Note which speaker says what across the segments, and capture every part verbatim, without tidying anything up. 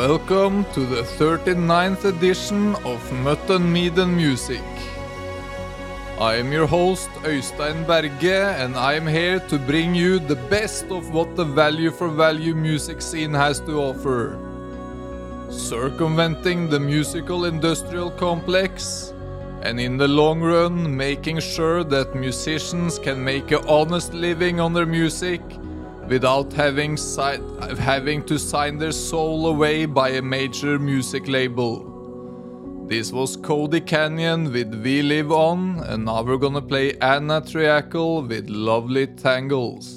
Speaker 1: Welcome to the thirty-ninth edition of Mutton Mead and Music. I am your host Øystein Berge, and I am here to bring you the best of what the value for value music scene has to offer. Circumventing the musical industrial complex, and in the long run making sure that musicians can make an honest living on their music without having, si- having to sign their soul away by a major music label. This was Cody Canyon with We Live On, and now we're gonna play Anna Triacle with Lovely Tangles.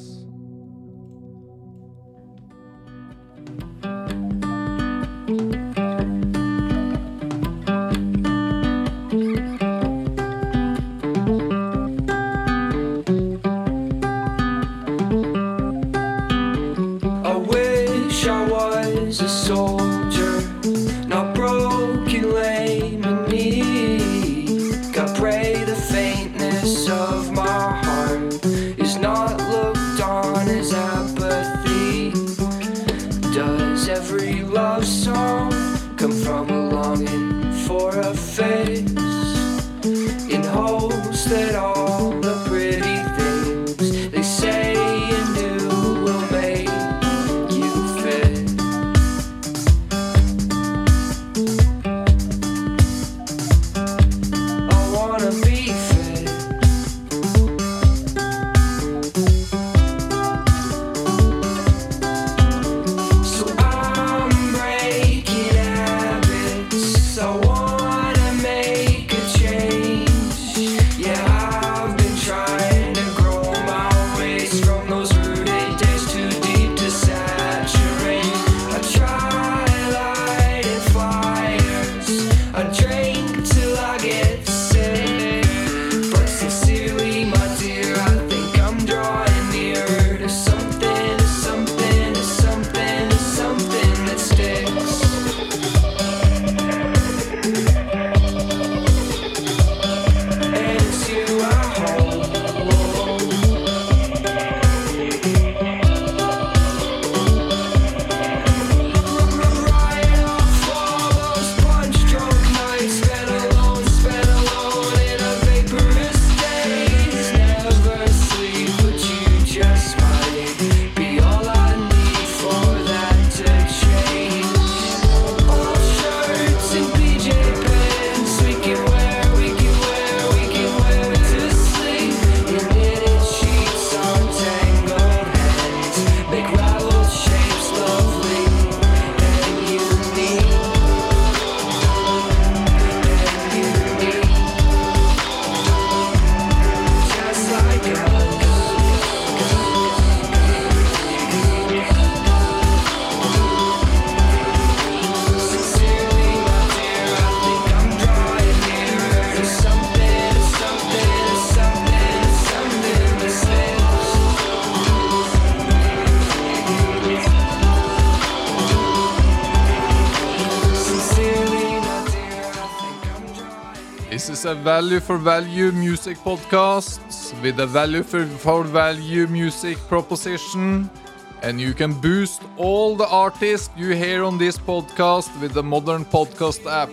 Speaker 1: A value for value music podcast with a value for, for value music proposition, and you can boost all the artists you hear on this podcast with the Modern Podcast app.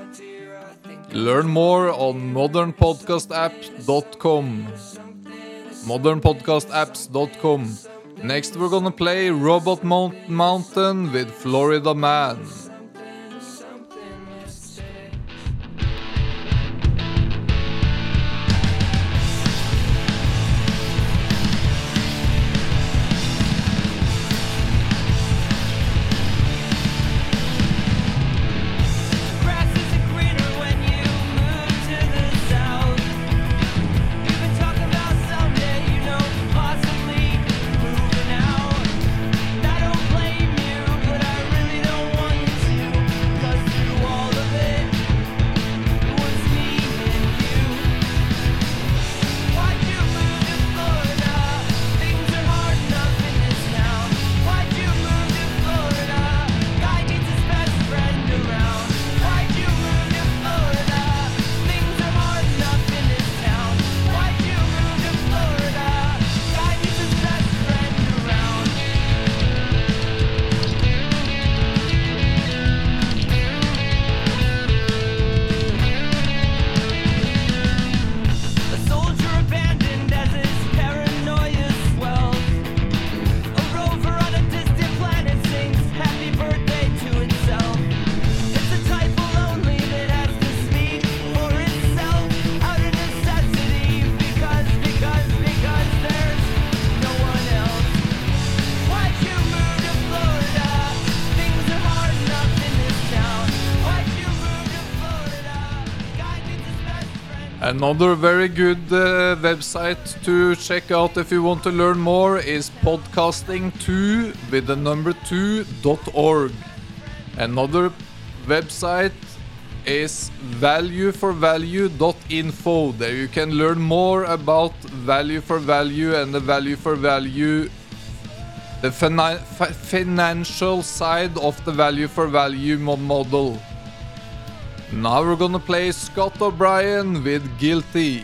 Speaker 1: Learn more on modern podcast app dot com. modern podcast apps dot com. Next we're gonna play Robot Mount- Mountain with Florida Man.
Speaker 2: I don't blame you, but I really don't want you to
Speaker 1: Another very good uh, website to check out if you want to learn more is podcasting two with the number two dot org. Another website is value for value dot info. There you can learn more about value for value and the value for value, the fina- fi- financial side of the value for value mo- model. Now we're gonna play Scott O'Brien with Guilty.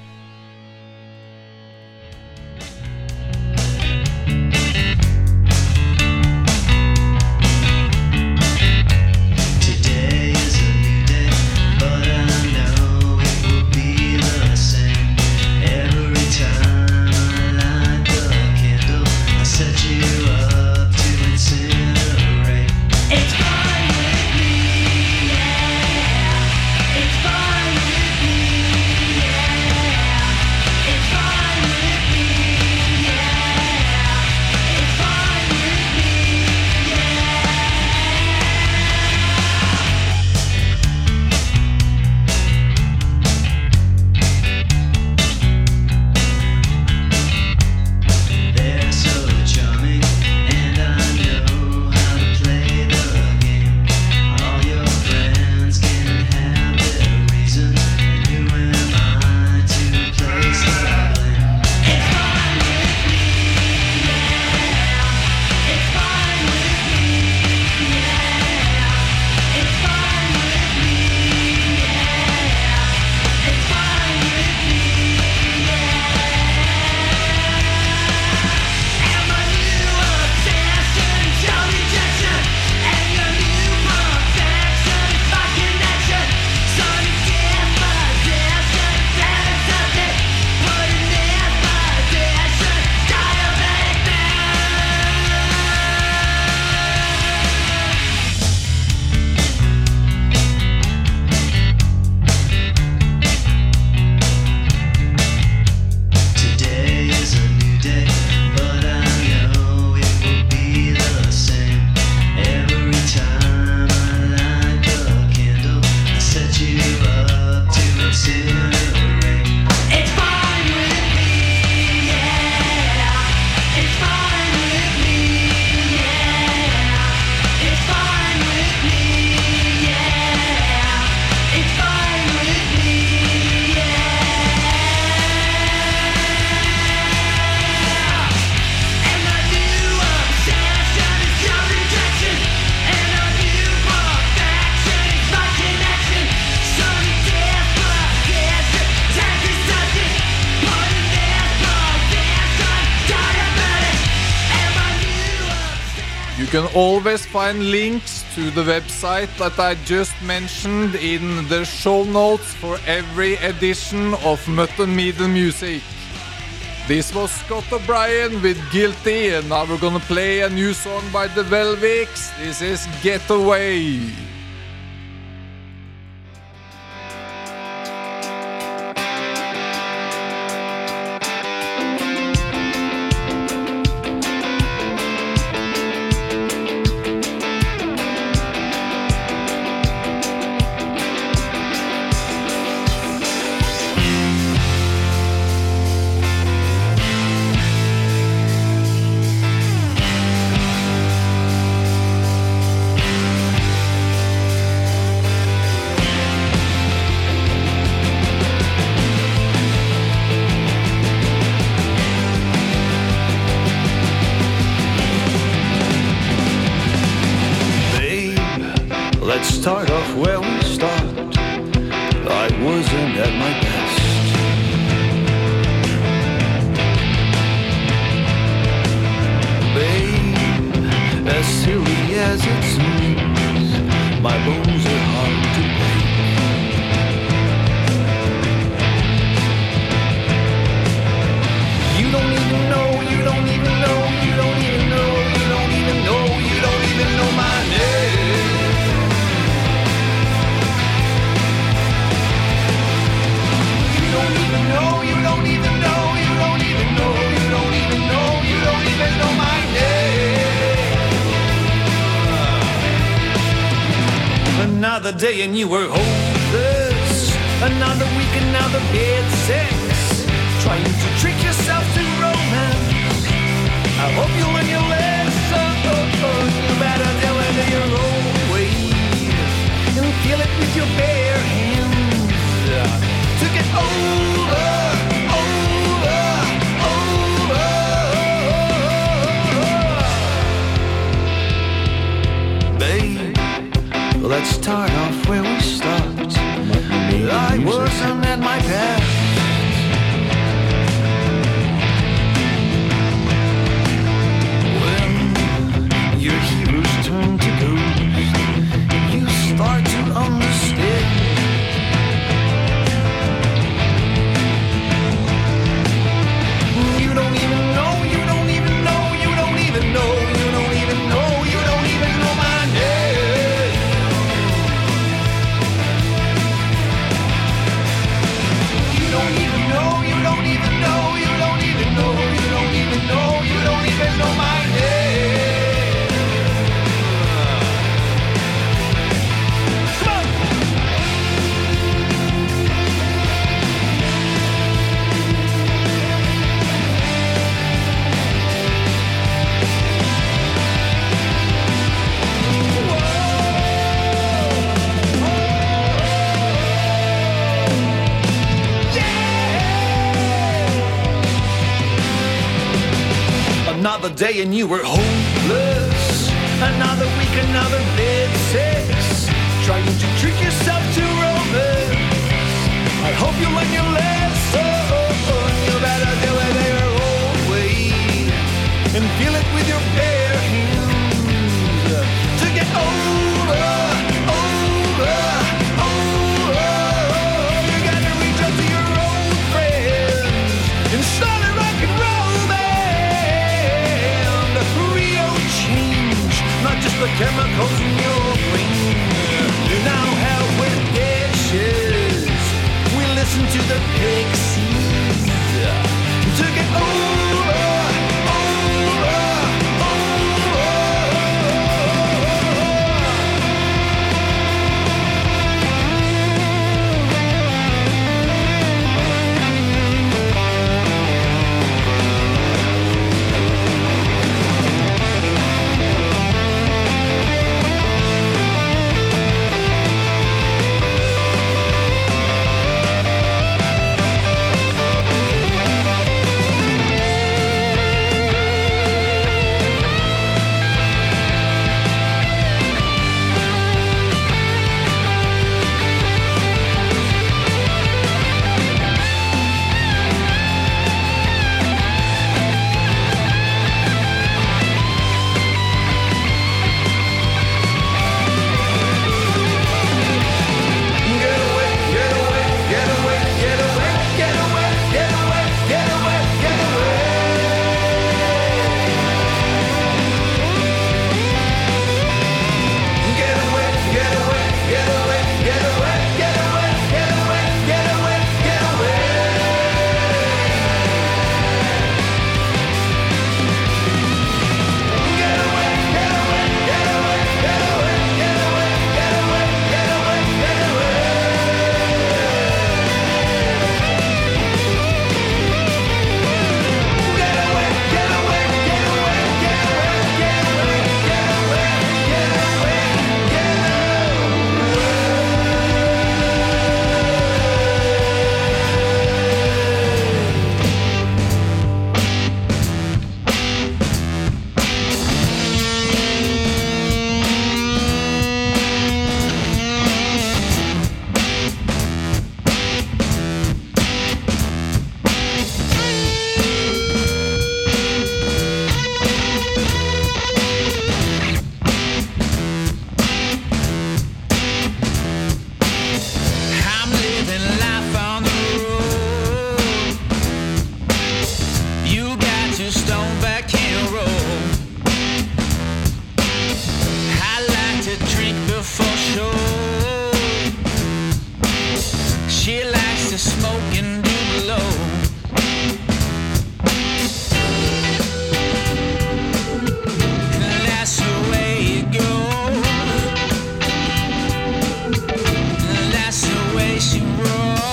Speaker 1: You can always find links to the website that I just mentioned in the show notes for every edition of Mutton Metal Music. This was Scott O'Brien with Guilty, and now we're gonna play a new song by the Velvix. This is Getaway.
Speaker 2: Let's start off where we start. I wasn't at my best. Babe, as silly as it seems, my bones are hard to break. You don't even know, you don't even know, you don't even know, you don't even know, you don't even know my name. You don't even know, you don't even know, you don't even know, you don't even know, you don't even know my name. Another day and you were hopeless, Another week, another bed sex. Trying to trick yourself to romance. I hope you learn your lesson. You better tell it in your own way. And feel it with your bare hands. To get over, over, over. Babe, let's start off where we start. I wasn't at my best. When your heroes turn to ghost, you start to understand. You don't even know, you don't even know, you don't even know, you don't even know, you don't even know my name. You don't even know, you don't even know, you don't even know, you don't even know, you don't even know my name. Come on! Another day and you were hopeless. Another week, another bed sex. Trying to trick yourself to romance. I hope you learn your lesson. You better do it your own way. And feel it with your bare hands. To get over, over, over. You gotta reach out to your old friends. And start a rock and roll band. Real change, not just the chemicals in your brain. You now have with dishes. We listen to the Pixies. To get over, over, over. She wrote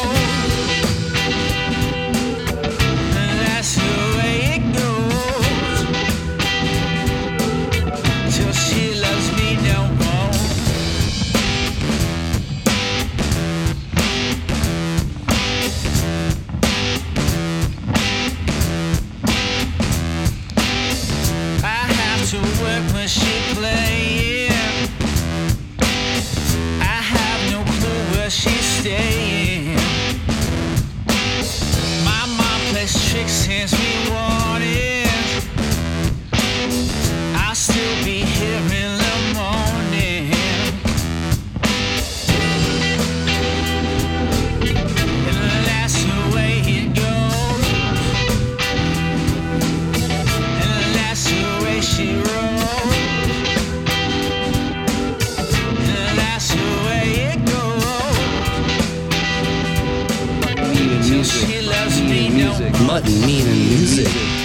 Speaker 2: music, mutton, mean, and music.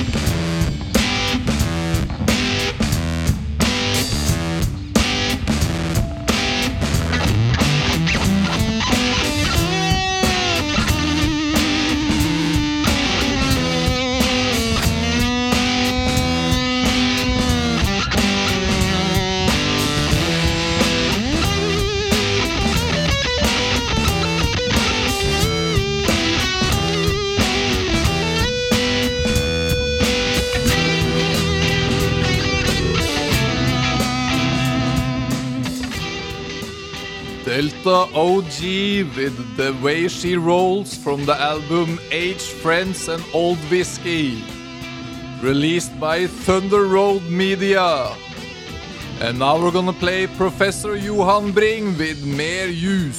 Speaker 1: Delta O G with The Way She Rolls from the album Age, Friends and Old Whiskey, released by Thunder Road Media. And now we're gonna play Professor Johan Bring with Mer Use.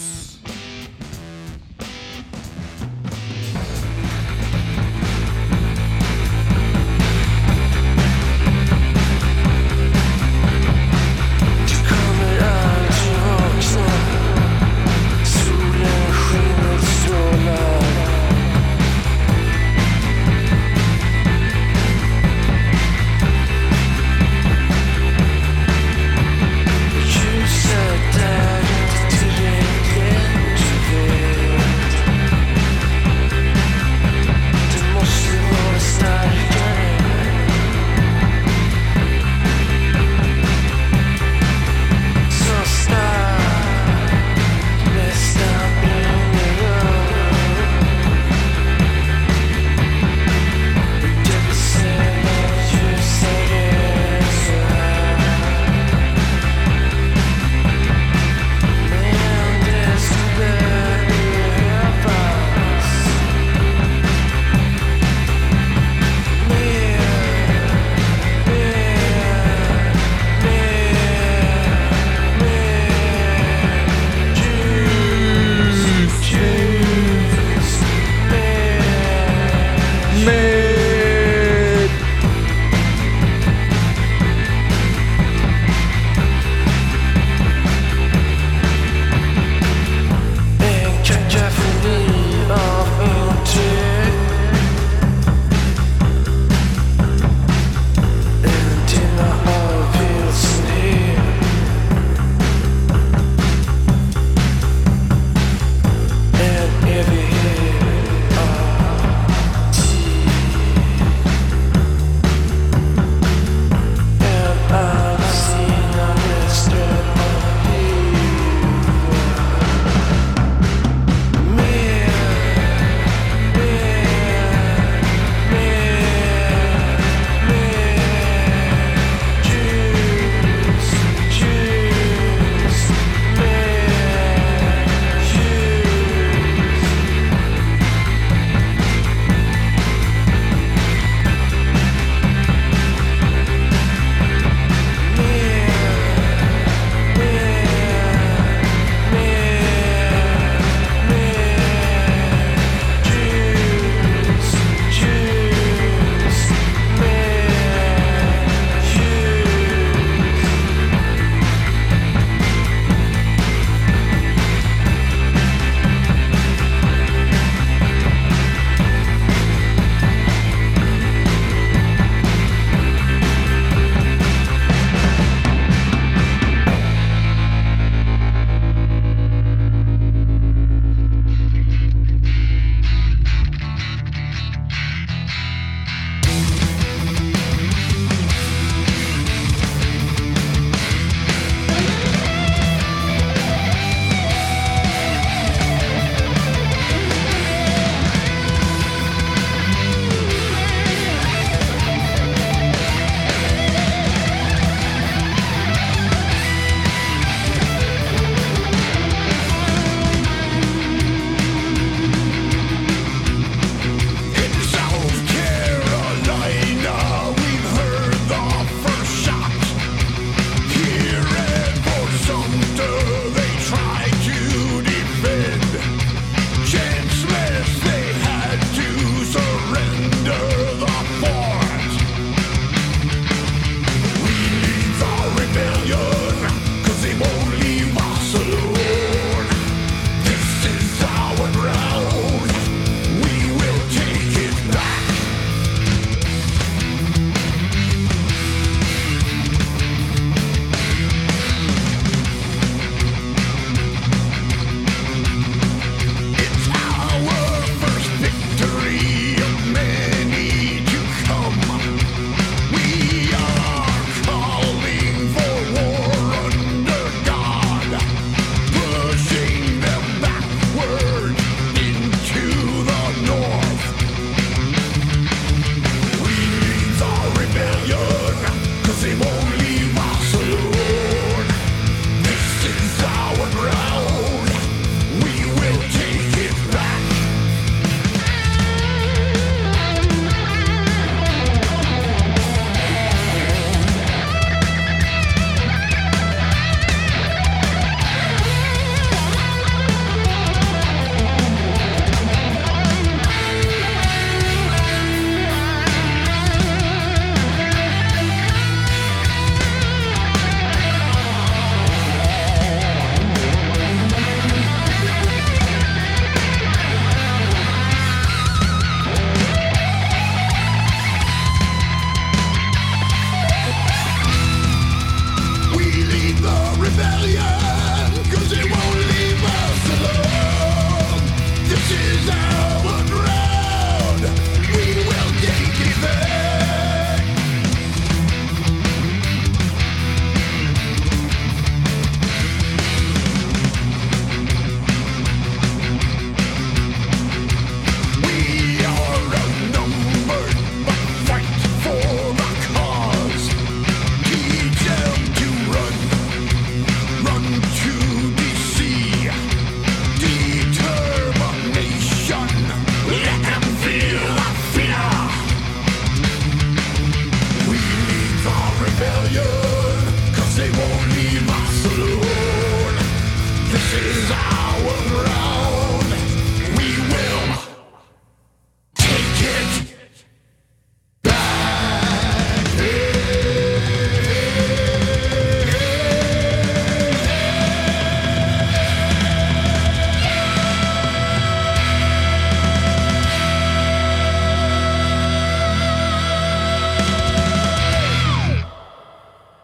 Speaker 3: You said that today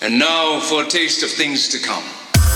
Speaker 3: And now for a taste of things to come.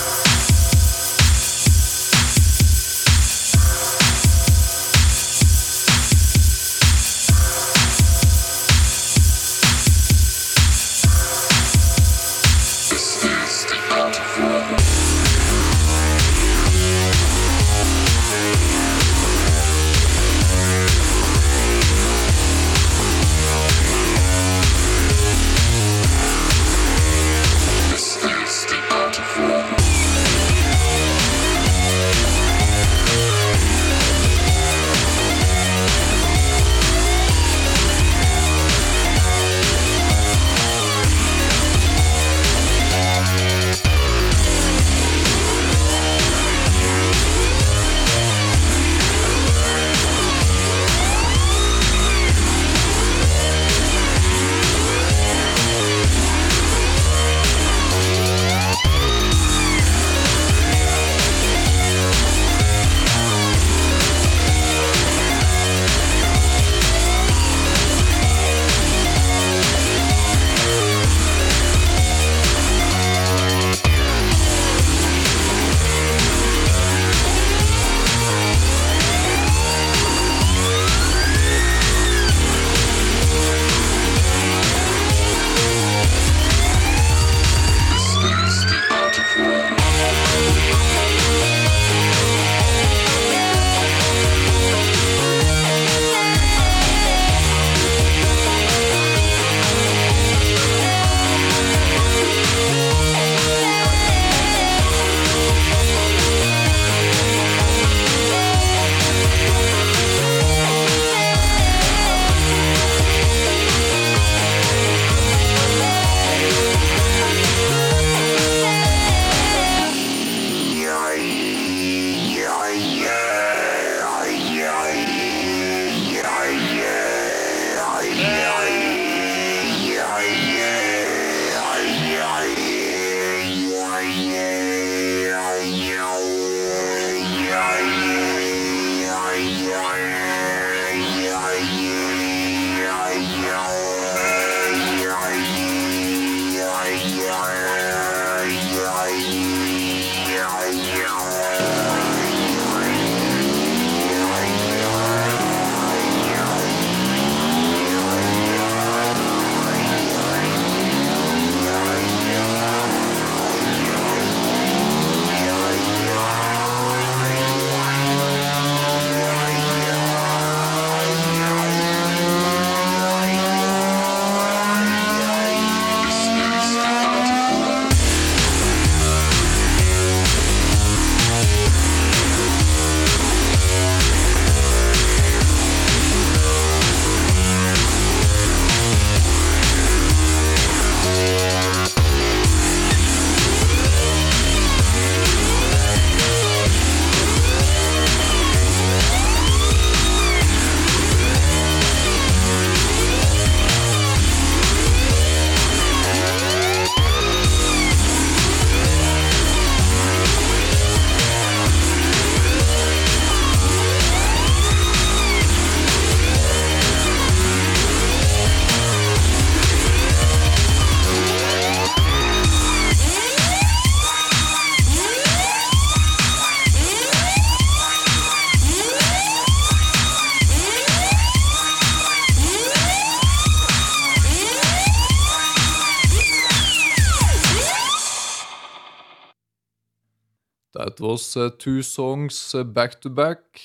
Speaker 1: That was uh, two songs uh, back to back.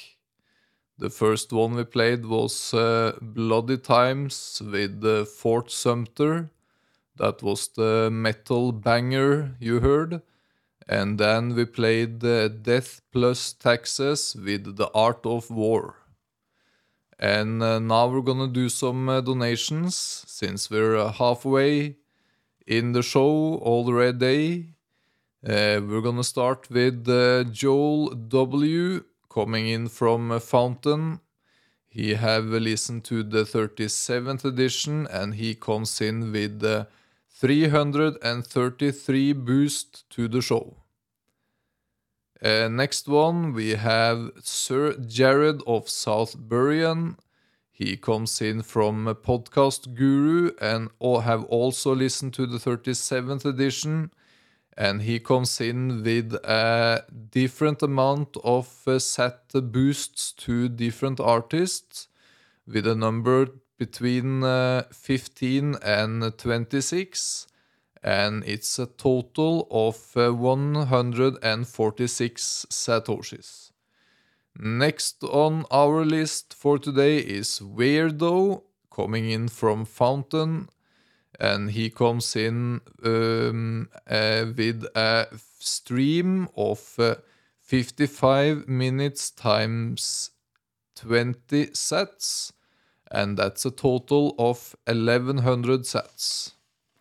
Speaker 1: The first one we played was uh, Bloody Times with uh, Fort Sumter. That was the metal banger you heard. And then we played uh, Death Plus Taxes with The Art of War. And uh, now we're gonna do some uh, donations, since we're uh, halfway in the show already. Uh, we're gonna start with uh, Joel W. coming in from uh, Fountain. He have listened to the thirty-seventh edition, and he comes in with uh, three hundred thirty-three boost to the show. Uh, next one, we have Sir Jared of South Burien. He comes in from Podcast Guru and have also listened to the thirty-seventh edition. And he comes in with a different amount of uh, set boosts to different artists, with a number between uh, fifteen and twenty-six. And it's a total of uh, one hundred forty-six Satoshis. Next on our list for today is Weirdo, coming in from Fountain. And he comes in um, uh, with a stream of uh, fifty-five minutes times twenty sets, and that's a total of eleven hundred sets.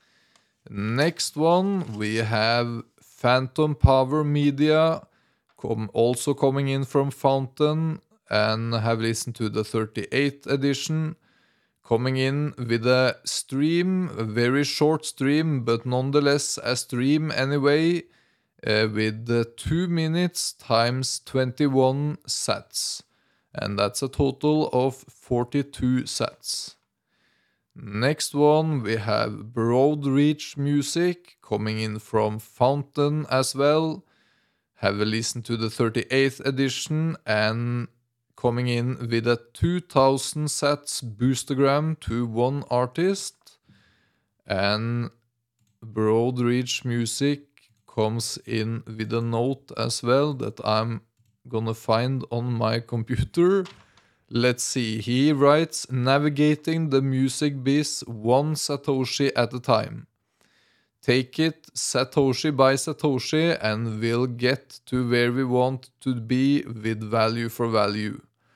Speaker 1: Next one, we have Phantom Power Media, com- also coming in from Fountain, and have listened to the thirty-eighth edition. Coming in with a stream, a very short stream, but nonetheless a stream anyway, uh, with uh, two minutes times twenty-one sets. And that's a total of forty-two sets. Next one, we have Broad Reach Music, coming in from Fountain as well. Have listened to the thirty-eighth edition and coming in with a two thousand sets boostergram to one artist. And Broad Reach Music comes in with a note as well that I'm gonna find on my computer. Let's see, he writes, navigating the music biz one Satoshi at a time. Take it Satoshi by Satoshi and we'll get to where we want to be with value for value.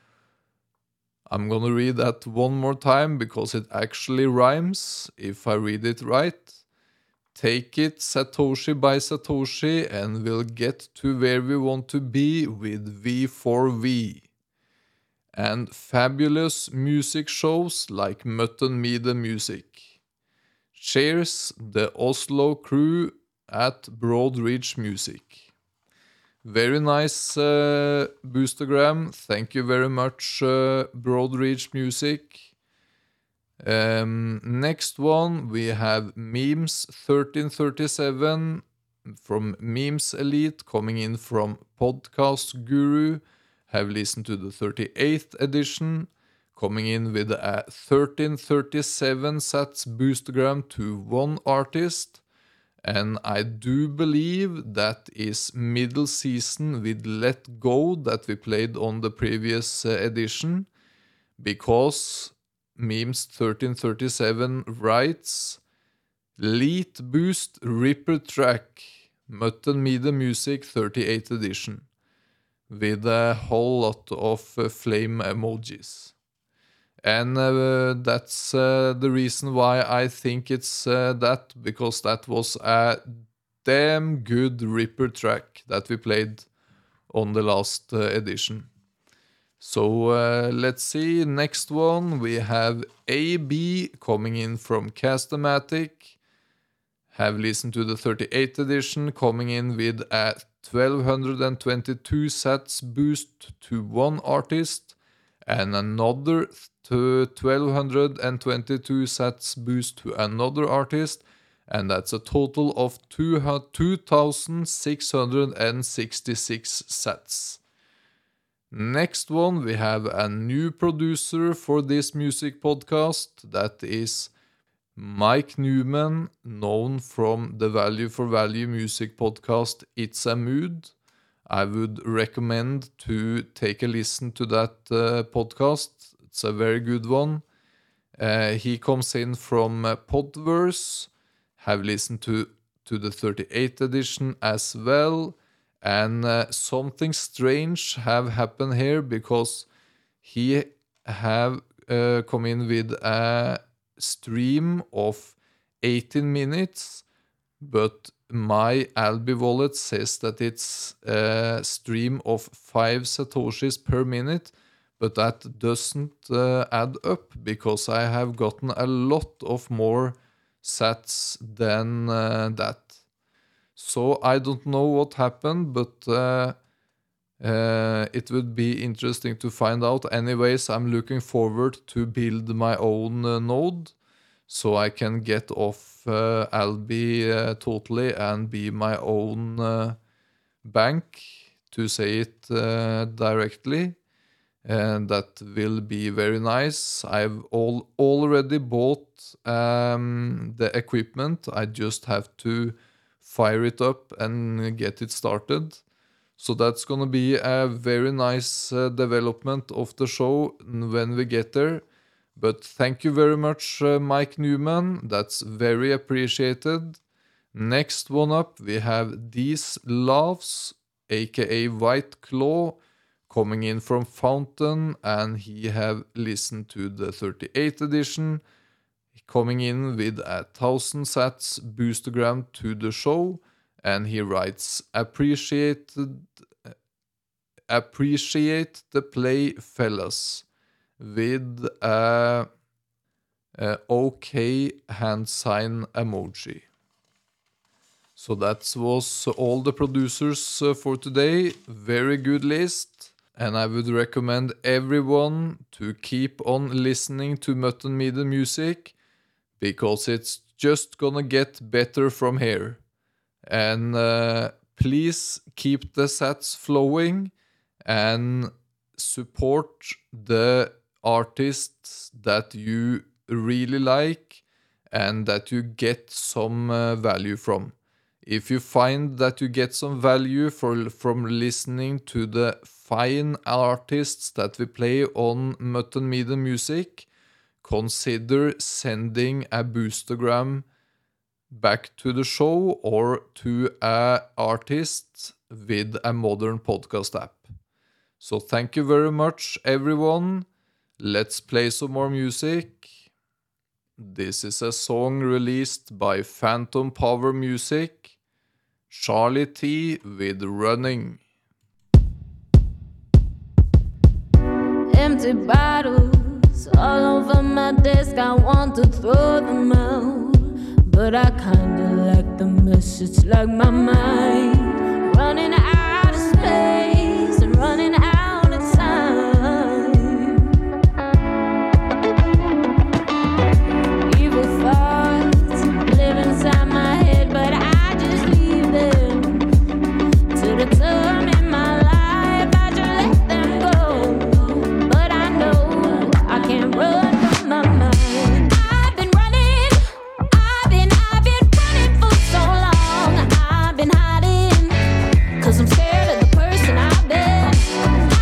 Speaker 1: I'm gonna read that one more time because it actually rhymes if I read it right. Take it Satoshi by Satoshi and we'll get to where we want to be with V four V. And fabulous music shows like Mutton Media Music. Cheers, the Oslo crew at Broad Reach Music. Very nice uh, boostergram. Thank you very much, uh, Broad Reach Music. Um, next one, we have Memes thirteen thirty-seven from Memes Elite, coming in from Podcast Guru. Have listened to the thirty-eighth edition, coming in with a thirteen thirty-seven sets boostergram to one artist. And I do believe that is middle season with Let Go that we played on the previous uh, edition, because Memes thirteen thirty-seven writes Lead Boost Ripper Track Mutton Media Music thirty-eighth edition with a whole lot of uh, flame emojis. And uh, that's uh, the reason why I think it's uh, that, because that was a damn good Ripper track that we played on the last uh, edition. So uh, let's see, next one we have A B coming in from Castamatic. Have listened to the thirty-eighth edition, coming in with a twelve twenty-two sets boost to one artist, and another to twelve twenty-two sets boost to another artist, and that's a total of two thousand six hundred sixty-six sets. Next one, we have a new producer for this music podcast. That is Mike Newman, known from the Value for Value music podcast It's a Mood. I would recommend to take a listen to that uh, podcast. It's a very good one. Uh, he comes in from uh, Podverse. Have listened to, to the thirty-eighth edition as well. And uh, something strange have happened here, because he have uh, come in with a stream of eighteen minutes, but my Albi wallet says that it's a stream of five Satoshis per minute, but that doesn't uh, add up, because I have gotten a lot of more sats than uh, that. So I don't know what happened, but uh, Uh, it would be interesting to find out. Anyways, I'm looking forward to build my own uh, node so I can get off uh, Alby uh, totally and be my own uh, bank, to say it uh, directly. And that will be very nice. I've all, already bought um, the equipment. I just have to fire it up and get it started. So that's going to be a very nice uh, development of the show when we get there. But thank you very much, uh, Mike Newman. That's very appreciated. Next one up, we have These Laughs, aka White Claw, coming in from Fountain, and he have listened to the thirty-eighth edition, coming in with a thousand sats boostergram to the show. And he writes, appreciated, appreciate the play, fellas, with a, a OK hand sign emoji. So that was all the producers uh, for today. Very good list. And I would recommend everyone to keep on listening to Mutton Media Music, because it's just gonna get better from here. And uh, please keep the sats flowing and support the artists that you really like and that you get some uh, value from. If you find that you get some value for, from listening to the fine artists that we play on Mutton Media Music, consider sending a boostergram back to the show or to an artist with a modern podcast app. So thank you very much, everyone. Let's play some more music. This is a song released by Phantom Power Music, Charlie T with Running.
Speaker 4: Empty bottles all over my desk, I want to throw them out, but I kinda like the mess. It's like my mind running out of space and running out of time. Evil thoughts live inside my head, but I just leave them to the term in my life. I just let them go, but I know I can't run from my mind. I'm scared of the person I've been.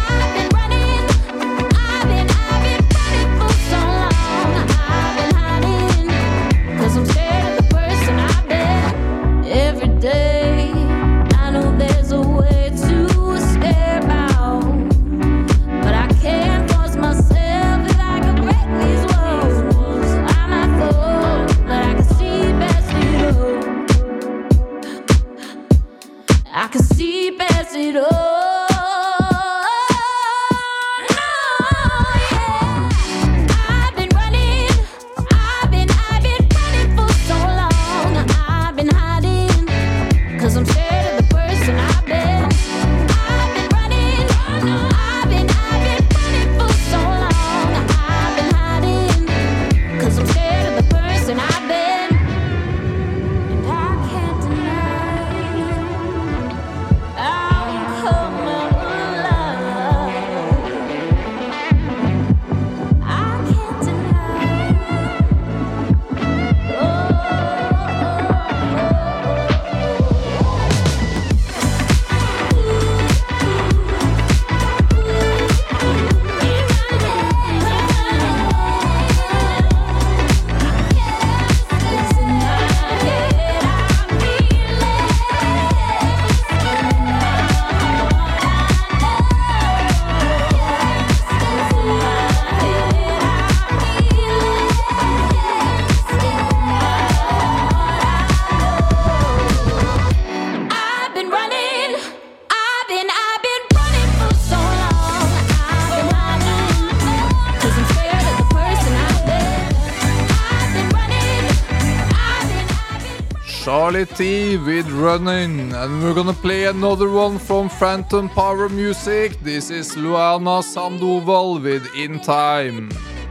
Speaker 1: Charlie T with Running, and we're gonna play another one from Phantom Power Music. This is Luana Sandoval with In Time.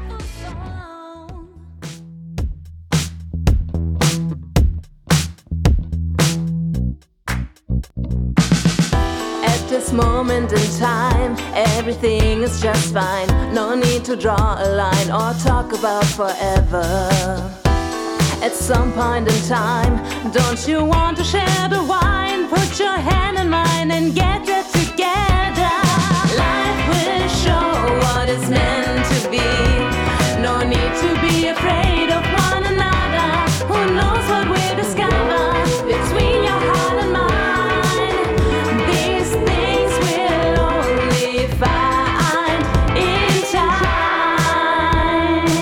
Speaker 4: At this moment in time, everything is just fine. No need to draw a line or talk about forever. At some point in time, don't you want to share the wine? Put your hand in mine and get it together. Life will show what is meant to be. No need to be afraid of one another. Who knows what we'll discover between your heart and mine? These things we'll only find in time.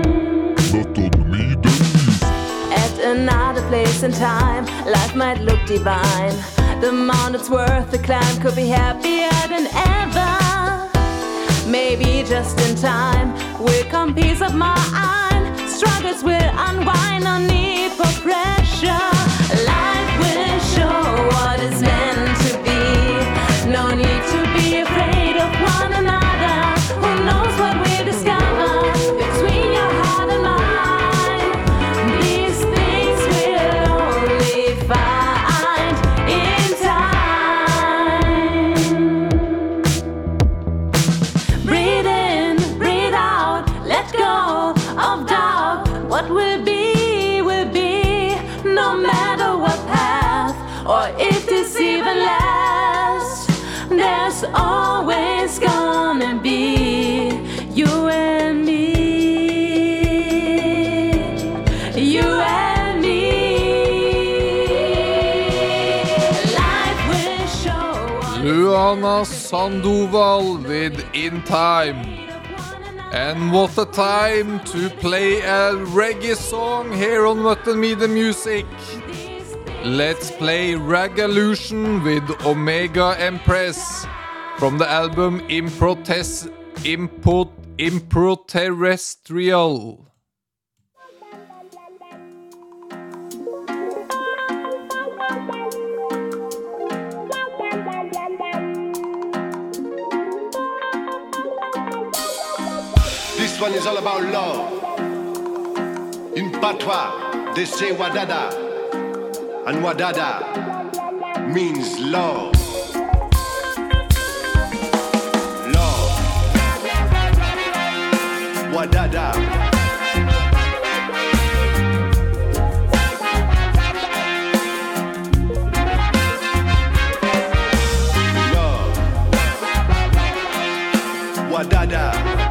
Speaker 4: At another place and time, life might look divine. The amount it's worth the climb could be happier than ever. Maybe just in time will come peace of mind. Struggles will unwind, no need for pressure. Life will show what is meant to be. No need to be afraid of one another. Who knows what we'll discover between your heart and mine? These things we'll only find in time. Breathe in, breathe out, let go of doubt. What will be, will be, no matter what path, or if this even lasts. There's always gonna be you and me. You and me. Life will show what
Speaker 1: Luana Sandoval with In Time. And what a time to play a reggae song here on Mutton Media Music. Let's play Ragalution with Omega Empress from the album Improtes- Impro- Improterrestrial.
Speaker 2: This one is all about love. In patois, they say wadada. And wadada means love. Love. Wadada. Love. Wadada.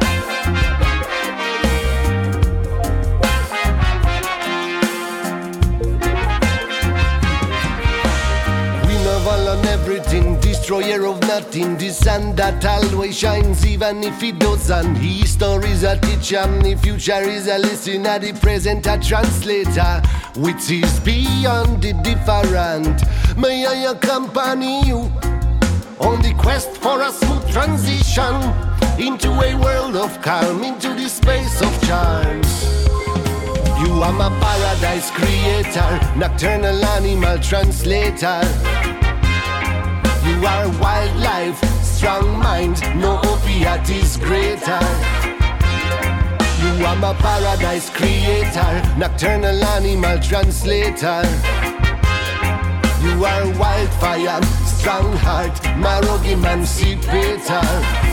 Speaker 2: On everything, destroyer of nothing. The sun that always shines, even if it doesn't. History is a teacher, the future is a listener, the present a translator, which is beyond the different. May I accompany you on the quest for a smooth transition into a world of calm, into the space of charms. You are my paradise creator, nocturnal animal translator. You are wildlife, strong mind, no opiate is greater. You are my paradise creator, nocturnal animal translator. You are wildfire, strong heart, my rogue emancipator.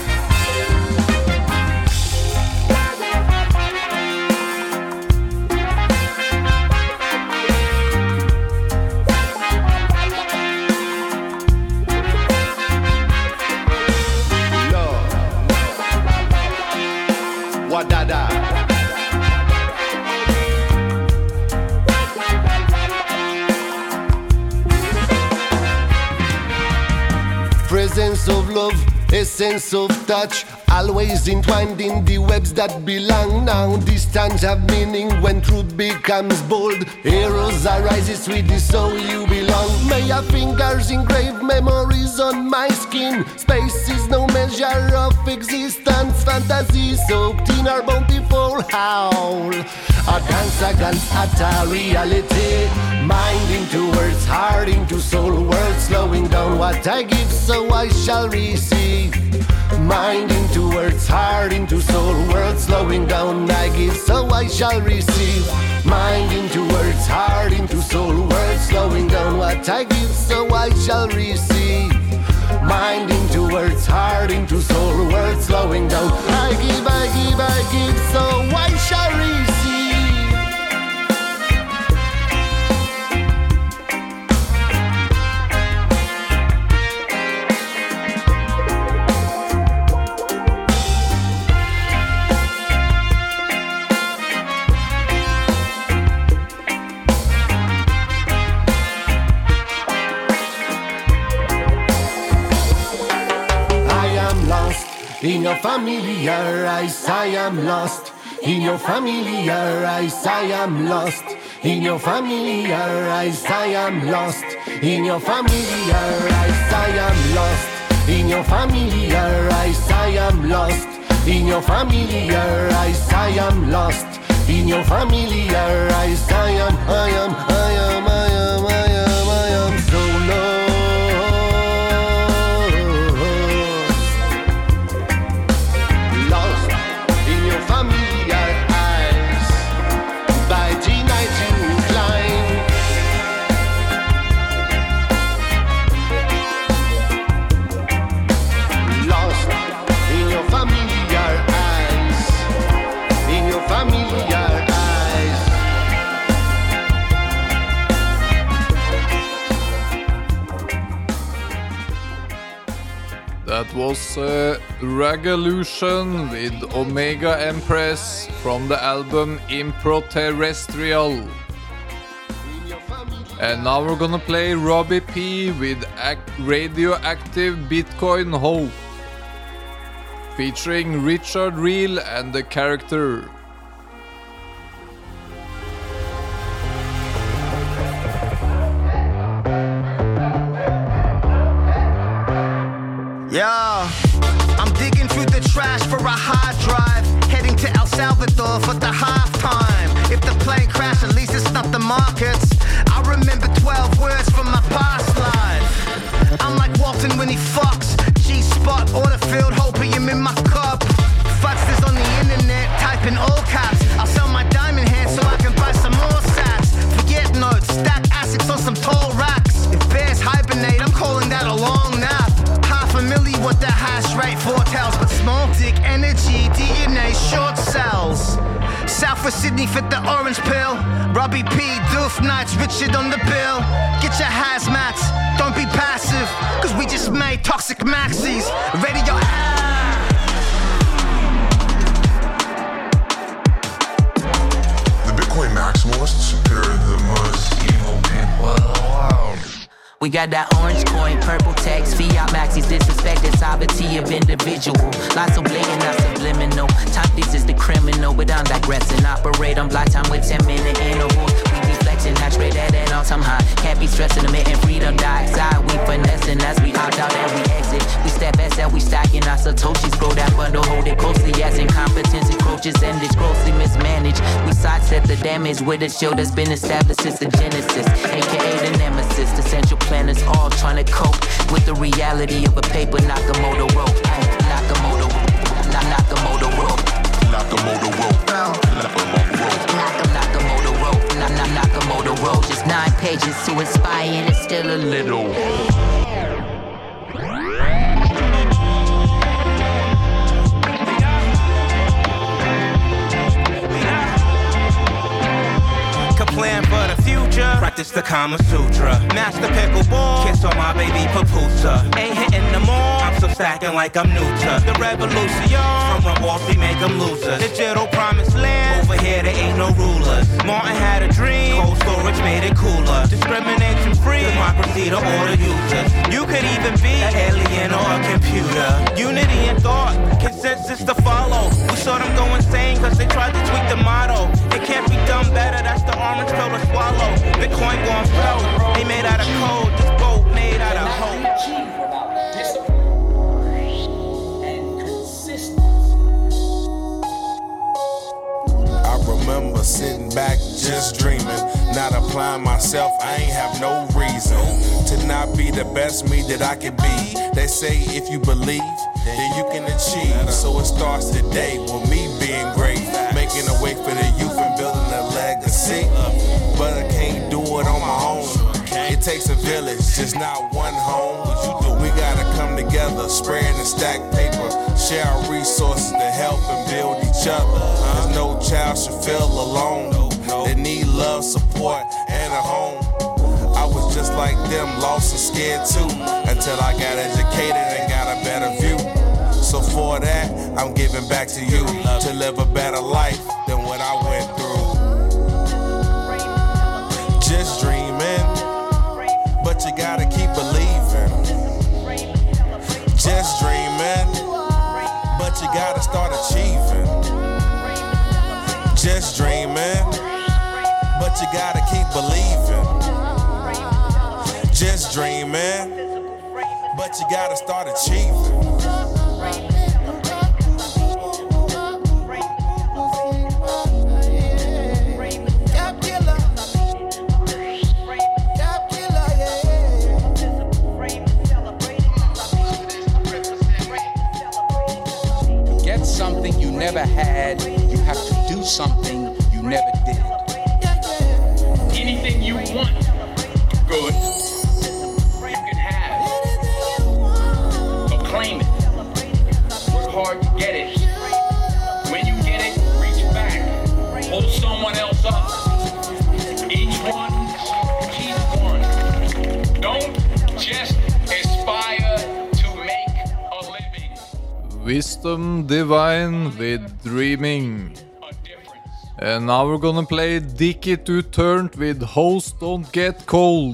Speaker 2: Wadada. Presence of love, essence of touch,
Speaker 5: always entwined in the webs that belong. Now distance have meaning when truth becomes bold. Heroes arises with the soul you belong. May your fingers engrave memories on my skin. Space is no measure of existence. Fantasy soaked in our bountiful howl. A dance against utter reality. Mind into words, heart into soul. Words slowing down what I give, so I shall receive. Mind into words, heart into soul. Words slowing down I give, so I shall receive. Mind into words, heart into soul. Words slowing down what I give, so I shall receive. Mind into words, heart into soul. Words slowing down I give, I give, I give, so I shall receive. In your familiar eyes, I am lost. In your familiar eyes, I am lost. In your familiar eyes, I am lost. In your familiar eyes, I am lost. In your familiar eyes, I am lost. In your familiar eyes, I am lost. In your familiar eyes, I am, I am, I am, I am, I am, I am so lost.
Speaker 1: That was uh, Ragolution with Omega Empress from the album Impro Terrestrial. And now we're gonna play Robbie P with Ac- Radioactive Bitcoin Hope, featuring Richard Reel and the character.
Speaker 6: Yeah, I'm digging through the trash for a hard drive, heading to El Salvador for the halftime. If the plane crashed, at least it's not the markets. I remember twelve words from my past life. I'm like Walton when he fucks. G-spot, order filled, hopium in my cup. Fucksters on the internet, typing all caps. I'll sell my diamond hands so I can buy some more sats. Forget notes, stack assets on some tall racks. If bears hibernate, I'm calling that a long nap. Familiar what the hash rate foretells, but small dick energy, D N A short cells. South of Sydney fit the orange pill. Robbie P, Doof Nights, Richard on the bill. Get your hazmats, don't be passive, cause we just made toxic maxis. Radio
Speaker 7: The Bitcoin maximalists, they're the most evil people in the world.
Speaker 8: We got that orange coin, purple text, fiat maxis, disrespect the sovereignty of individual. Lots of bling and not subliminal. Time this is the criminal, but I'm digressing. Operate on block time with ten minute intervals. We be flexing, hash rate at an all time high. Can't be stressing, emitting freedom dioxide. We finessing as we opt out and we exit. We step S L, we stacking our satoshis. Grow that bundle, hold it closely as incompetence encroaches and it's grossly mismanaged. We sidestep the damage with a show that's been established since the genesis, aka the nemesis, the central planners all trying to cope with the reality of a paper Nakamoto rope. Nakamoto, not Nakamoto rope.
Speaker 7: Nakamoto rope. Nakamoto rope.
Speaker 8: Nakamoto rope. Not Nakamoto rope. Just nine pages to inspire and it's still a little.
Speaker 6: Plan for the future, practice the Kama Sutra. Master pickleball, kiss on my baby papusa. Ain't hitting no more, I'm still stacking like I'm new to the revolution. From a boss, we make them losers. Digital promised land,
Speaker 9: over here, there ain't no rulers. Martin had a dream, cold storage made it cooler. Discrimination free, democracy to all the users. You could even be an alien or a computer. Unity in thought, consensus to follow. We saw them go insane cause they tried to tweak the motto. It can't be done better, that's the orange pill to swallow. Bitcoin gon' flow, they made out of code. This boat made out of hope.
Speaker 10: I remember sitting back just dreaming, not applying myself, I ain't have no reason to not be the best me that I could be. They say if you believe, then you can achieve. So it starts today with me being great, making a way for the youth and building a legacy. But I can't do it on my own. It takes a village, just not one home. We gotta come together, spread and stack paper, share our resources to help and build each other. Cause no child should feel alone. They need love, support, and a home. I was just like them, lost and scared too, until I got educated and got a better view. So for that, I'm giving back to you, to live a better life than what I went through. Just dreaming, but you gotta keep believing. Just dreaming, but you gotta start achieving. Just dreaming, but you gotta keep believing. Just dreaming, but you gotta start achieving.
Speaker 11: Something you never had, you have to do something you never did.
Speaker 3: Anything you want, good, you can have. But claim it. Work hard to get it. When you get it, reach back. Hold someone else up. Each one, each one. Don't just aspire to make a living.
Speaker 1: Wisdom Divine with Dreaming. And now we're gonna play Dickie Two Turned with Hoes Don't Get Cold.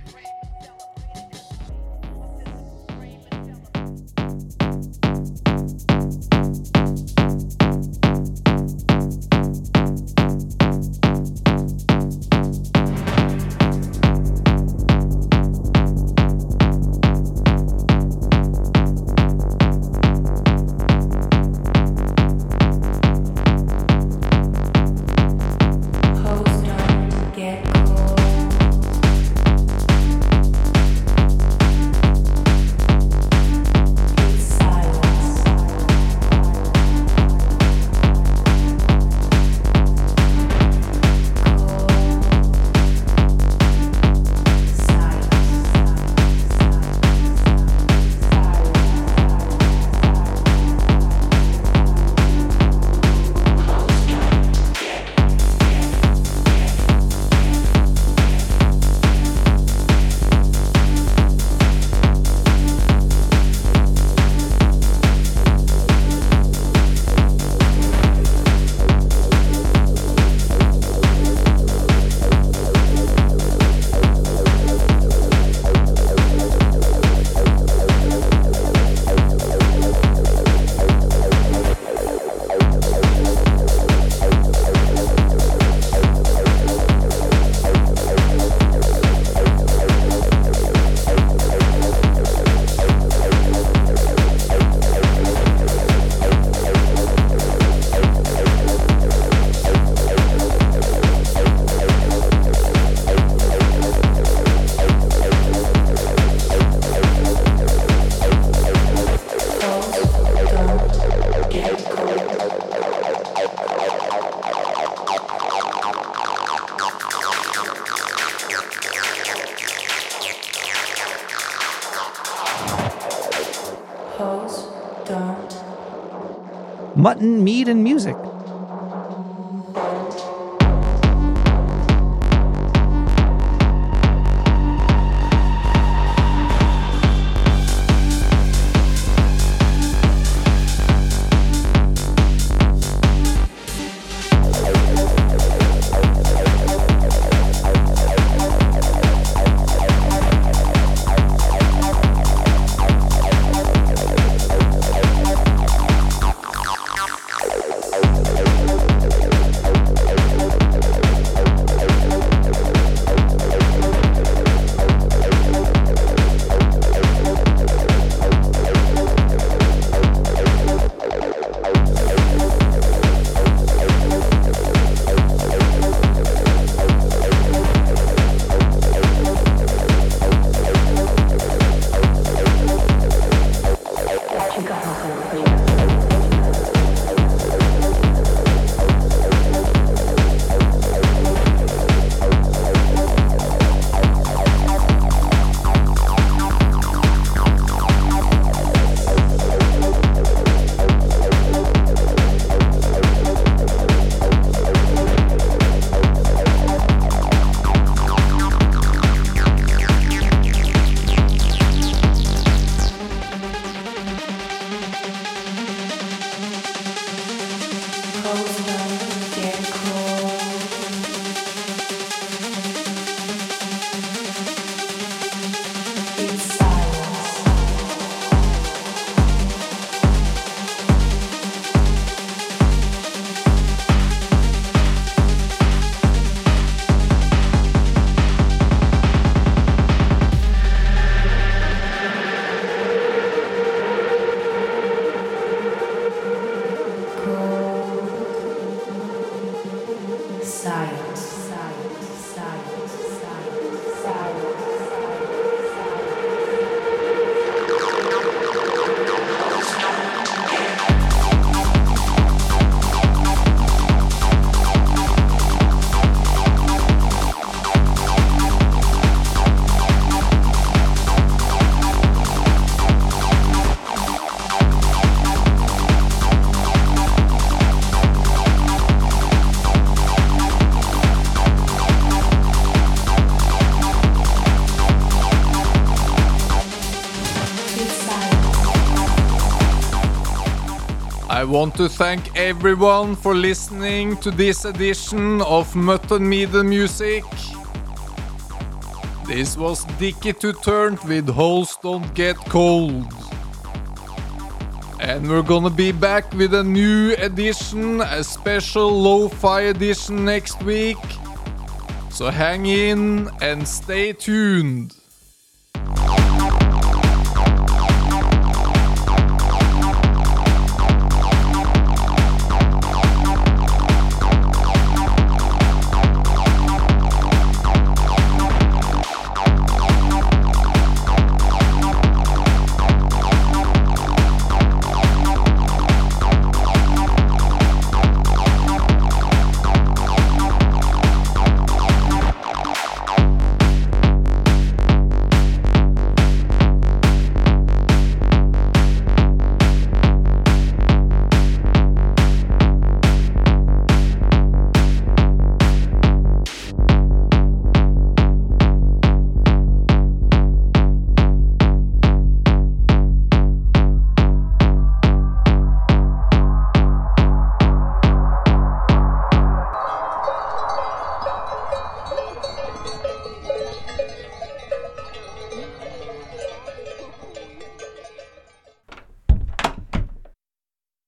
Speaker 12: Mutton, meat, and music.
Speaker 1: want to thank everyone for listening to this edition of Mutton Meat and Music. This was Dickie to Turn with Holes Don't Get Cold. And we're gonna be back with a new edition, a special lo-fi edition next week. So hang in and stay tuned.